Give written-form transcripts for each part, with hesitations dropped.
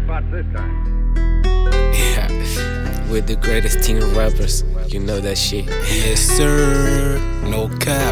jackpot this time. Yeah, we're the greatest team of rappers. You know that shit. Yes, sir. No cap.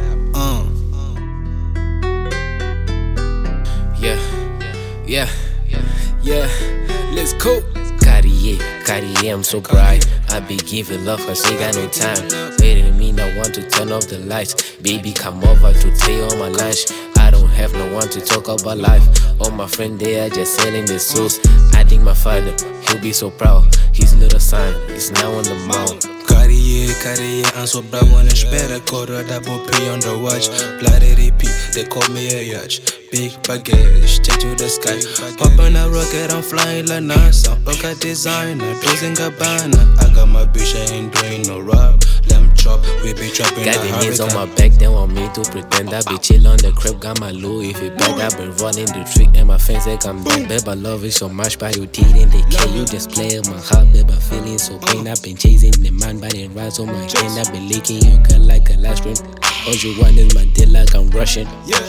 Yeah. Let's go. Cartier, I'm so bright. I be giving love cause ain't got no time. Waiting on me, I want to turn off the lights. Baby, come over to tell you all my lunch. I don't have no one to talk about life. All my friends, they are just selling their souls. I think my father, he'll be so proud. His little son is now on the mount. Cartier, I'm so bravo and spera Cora double P on the watch. Bloody repeat, they call me a yacht. Big baggage, take to the sky. Hop on a rocket, I'm flying like NASA. Look at designer, dozing Gabbana. I got my bitch, I ain't doing no rap. Lamb chop, we be trapping. Got the hands on my back, they want me to pretend I be chill on the crib. Got my Louis, if it back, I been running the trick. And my fans, they come back. Babe, I love it so much, by your teeth in the K. You just play in my heart, babe, I'm feeling so pain. I've been chasing the man, but it rise on my hand. I've been leaking your gut like a last ring. All you want is my dick like I'm Russian.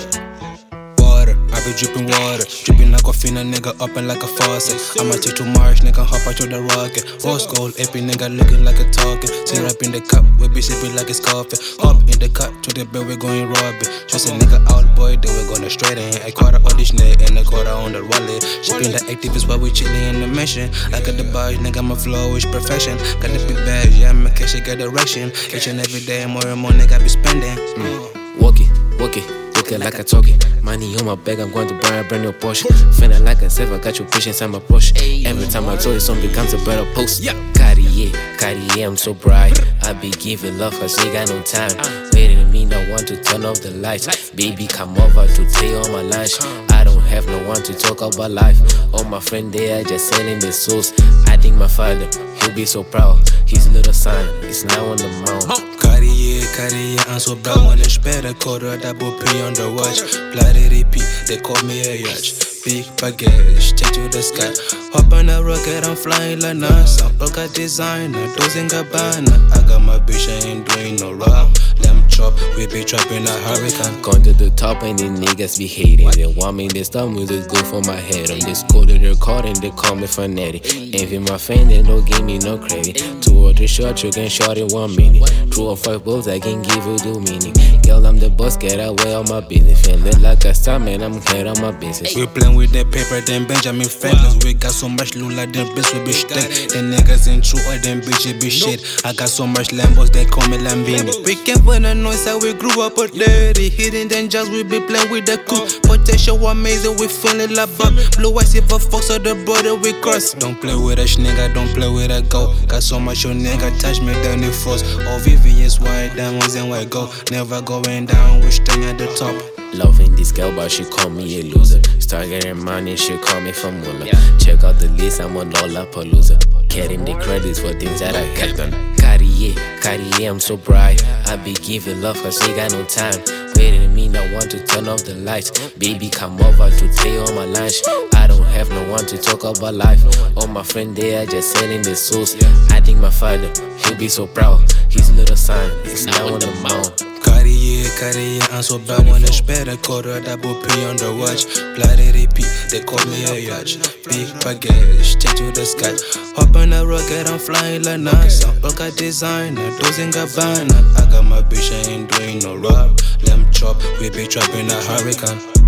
I be dripping water, dripping like a finna nigga up and like a faucet. I'ma take to Mars, nigga hop out to the rocket. Rose gold, AP nigga looking like a talking. Syrup in the cup, we be sipping like it's coffee. Hop in the cut, to the bed we going robbing. Just a nigga out boy, then we gonna straight in. A quarter on this net and a quarter on the wallet. Shipping the activists while we chillin' in the mission. Like at the bar, nigga my flow is perfection. Got the big bag, yeah, my cash, I got direction. Each and every day, more and more nigga be spending. Walk it. Looking like I talk it. Money on my back, I'm going to buy a brand new Porsche. Feeling like a self, I got you pushing inside my Porsche. Every time I told you, something becomes a better post. Cartier, I'm so bright. I be giving love cause ain't got no time. Waiting on me, I want to turn off the lights. Baby, come over to tell you all my lunch. I don't have no one to talk about life. All my friends, they are just selling their souls. I think my father, he'll be so proud. His little son is now on the mount. Cartier, I'm so bravo and spera Cora double P on the watch. Bloody repeat, they call me a yacht. Big baggage, take to the sky. Hop on a rocket, I'm flying like NASA. Look at designer, dozing Gabbana. I got my bitch, I ain't doing no rap. Lamb chop, we be trapping a hurricane. Gone to the top and the niggas be hating. They want me to stop music good for my head. On this code of their card and they call me fanatic. Envy my fan, they don't give me no credit. 2 or 3 shots, you can shot in 1 minute. 2 or 5 balls, I can give you the meaning. Girl, I'm the boss, get away on my business. Feeling like a star, man, I'm head on my business. We playing with that paper, then Benjamin Franklin. We got so much loot like them bitch, we be stank. Them niggas ain't true or them bitches be shit. I got so much Lambos, they call me Lambini. We can't put the noise how we grew up a dirty. Hidden dangers, we be playing with the cool. Potential amazing, we feeling like bug. Blue eyes, if a fox or the border, we cross. Don't play with a nigga, don't play with a go. Got so much your nigga touch me, then it froze. All VVS white diamonds and white gold. Never going down, we staying at the top. Loving this girl, but she call me a loser. Start getting money, she call me for Muller. Check out the list, I'm on Lollapalooza. Getting the credits for things that I got done. Cartier, I'm so bright. I be giving love cause ain't got no time. Waiting on me, I want to turn off the lights. Baby, come over to tell you all my lunch. I don't have no one to talk about life. All my friends, they are just selling their souls. I think my father, he'll be so proud. His little son is now on the mount. Cartier, I'm so bravo and spera Cora double P on the watch. Bloody repeat, they call me a yacht. Big baggage, take to the sky. Hop on a rocket, I'm flying like NASA. Look at designer, dozing Gabbana. I got my bitch, I ain't doing no rap. Lamb chop, we be trapping a hurricane.